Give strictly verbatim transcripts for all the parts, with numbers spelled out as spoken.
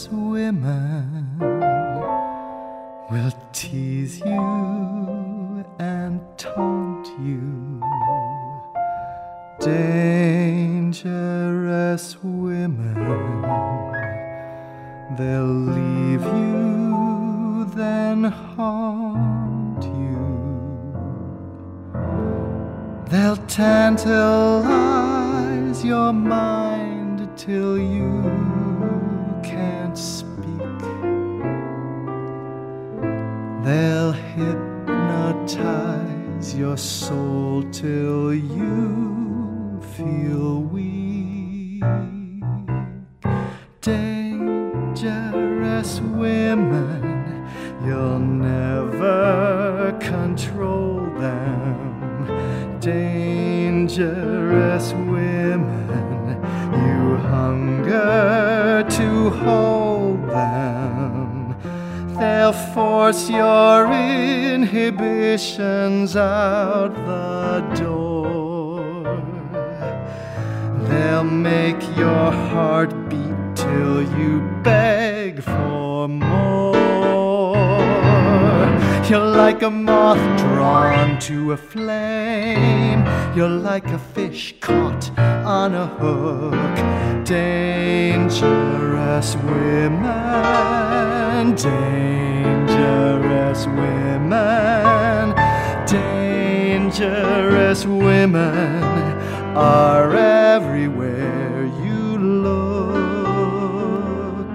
women will tease you and taunt you. Dangerous women, they'll leave you, then haunt you. They'll tantalize your mind till you can't speak. They'll hypnotize your soul till you feel weak. Dangerous women, you'll never control them. Dangerous women, you hunger to hold them. They'll force your inhibitions out the door. They'll make your heart beat till you beg for more. You're like a moth drawn to a flame. You're like a fish caught on a hook. Dangerous women, dangerous women, dangerous women are everywhere you look.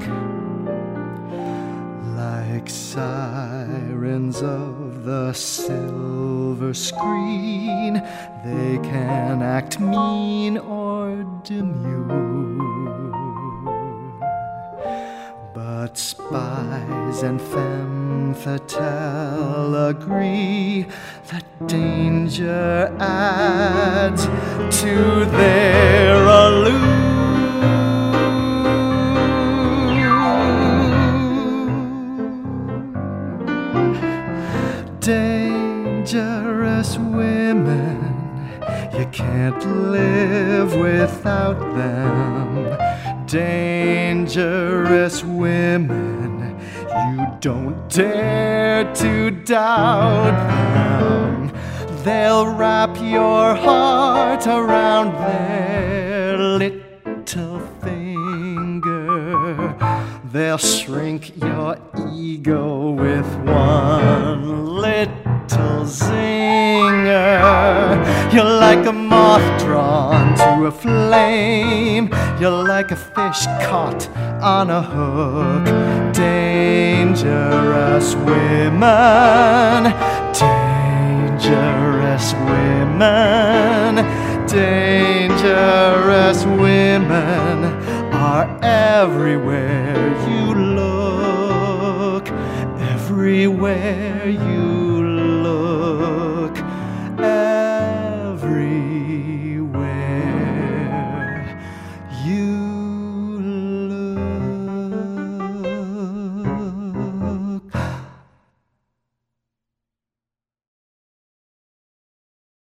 Like sirens of the silver screen, they can act mean or demure. But spies and femme fatale agree that danger adds to their allure. Dangerous women, you can't live without them. Dangerous women, you don't dare to doubt them. They'll wrap your heart around their little finger. They'll shrink your ego with one little zinger. You're like a moth drawn to a flame. You're like a fish caught on a hook. Dangerous women, dangerous women, dangerous women are everywhere you look, everywhere you